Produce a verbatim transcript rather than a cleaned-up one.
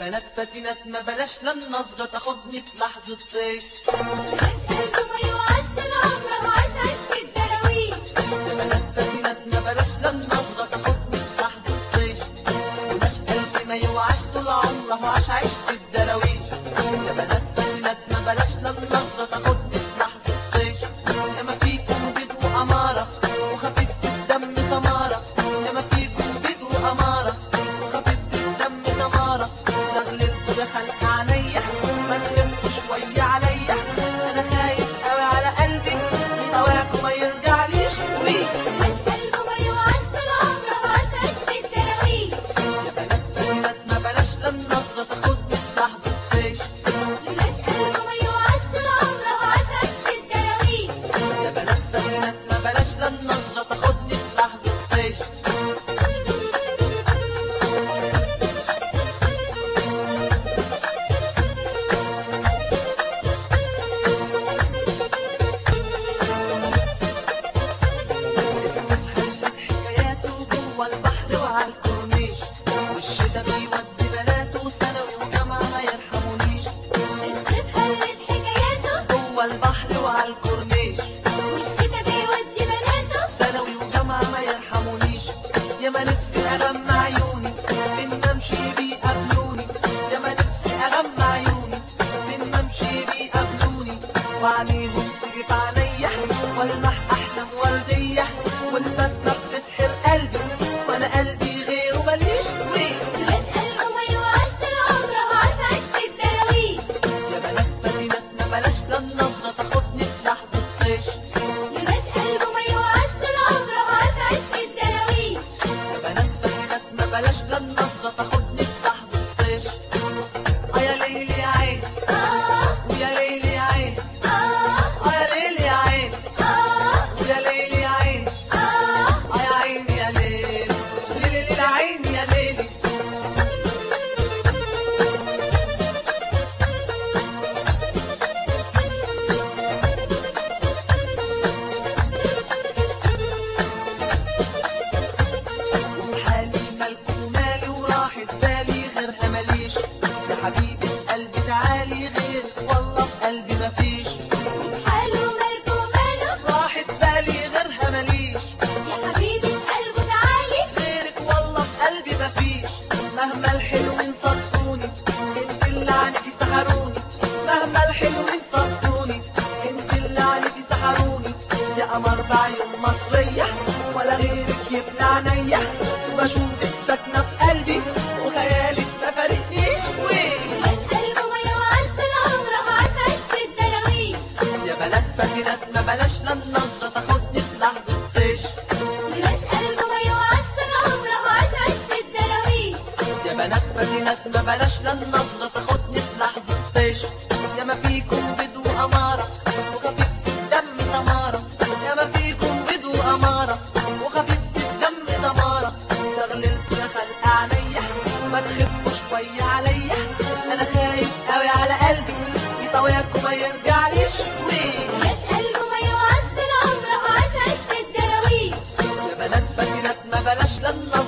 بنات فاتنات ما بلاش لا النظرة تاخدني في لحظة طيش. عاش قلبه ما يوعاش طول عمره وعاش عشق الدراويش. يا بنات فاتنات ما بلاش لا النظرة تاخدني في لحظة طيش. وماش قلبي ما يوعاش طول عمره وعاش عشق الدراويش. يا بنات فاتنات ما بلاش لا النظرة تاخدني في لحظة طيش. يا ما فيكم بيض وأمارة وخفيفة الدم سمارة. يا ما فيكم بيض وأمارة وخفيفة الدم سمارة. زغللكوا يا خلق عينيا ما تخفوا شوية عليا. أنا خايف أوي على قلبي يطواكوا ما يرجعليش. وي عاش قلبه ما يوعاش طول عمره وعاش عشق الدراويش. يا بنات فاتنات ما بلاش لا النظرة تاخدني في لحظة طيش. عاش قلبه ما يوعاش طول عمره وعاش عشق الدراويش. يا بنات فاتنات ما بلاش لا النظرة تاخدني في لحظة طيش. الصيف حلت حكاياته جوا البحر وعلى الكورنيش. والشتا بيودي بناته ثانوي وجامعة ما يرحمونيش. الصيف حلت حكاياته جوا البحر وعلى الكورنيش. والشتا بيودي بناته. ثانوي وجامعة ما يرحمونيش. يا ما نفسي أغمى عيوني بين امشي بيقابلوني. يا ما نفسي أغمى عيوني بين امشي بيقابلوني. وعليهم تيجي في عينيا والمح أحلام وردية. والبسمة بتسحر قلبي وأنا قلبي غيره ماليش. ويه عاش قلبه ما يوعاش طول عمره وعاش عشق الدراويش. يا بنات فاتنات ما بلاش لا النظرة تاخدني في لحظة طيش. عاش قلبه ما يوعاش طول عمره وعاش عشق الدراويش. يا بنات فاتنات ما بلاش لا النظرة تاخدني في لحظة طيش. آه يا ليلي يا عين آه ويا ليلي يا عين. آه آه يا ليلي يا عين آه ويا ليلي يا عين. آه آه يا عيني يا ليل ليلي ليل عيني يا ليلي. وفي حالي مالكوا ومالي وراحت بالي غيرها ماليش. يا حبيبة قلبي تعالي غيرك والله في قلبي مفيش. حاله مالكه وماله. راحت بالي غيرها ماليش. يا حبيبة قلبه تعالي. غيرك والله في قلبي مفيش. مهما الحلوين صدقوني انت اللي عنيكي سحروني. مهما الحلوين صدقوني انت اللي عنيكي سحروني. يا قمر بعيون مصرية ولا غيرك يبلع عينيا. وبشوفك ساكنة في قلبي وخيالك ما فارقنيش. ويه عاش قلبه ما يوعاش طول عمره وعاش عشق الدراويش. يا بنات فاتنات ما بلاش لا النظرة تاخدني في لحظة طيش. عاش قلبه ما يوعاش طول عمره وعاش عشق الدراويش. يا بنات فاتنات ما بلاش لا النظرة تاخدني في لحظة طيش. يا ما فيكم بيض وأمارة وخفيفة الدم سمارة. يا ما فيكم بيض وأمارة وخفيفة الدم سمارة. زغللكوا يا خلق عينيا ما تخفوا شوية عليا. أنا خايف أوي على قلبي يطواكوا ما يرجعليش. ويه عاش قلبه ما يوعاش طول عمره وعاش عشق الدراويش. يا بنات فاتنات ما بلاش لا النظرة